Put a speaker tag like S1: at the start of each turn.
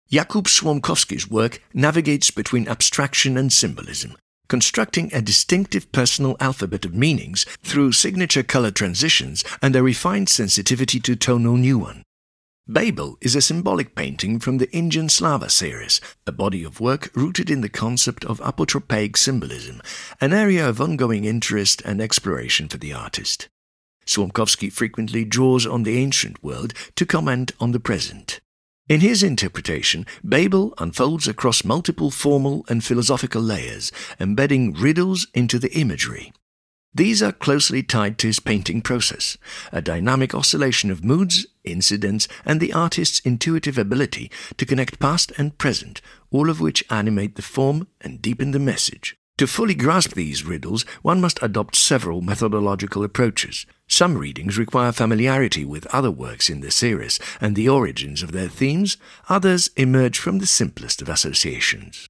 S1: Jakub Słomkowski's work navigates between abstraction and symbolism, constructing a distinctive personal alphabet of meanings through signature color transitions and a refined sensitivity to tonal nuance. Babel is a symbolic painting from the Indian Slava series, a body of work rooted in the concept of apotropaic symbolism, an area of ongoing interest and exploration for the artist. Słomkowski frequently draws on the ancient world to comment on the present. In his interpretation, Babel unfolds across multiple formal and philosophical layers, embedding riddles into the imagery. These are closely tied to his painting process, a dynamic oscillation of moods, incidents, and the artist's intuitive ability to connect past and present, all of which animate the form and deepen the message. To fully grasp these riddles, one must adopt several methodological approaches. Some readings require familiarity with other works in the series and the origins of their themes, others emerge from the simplest of associations.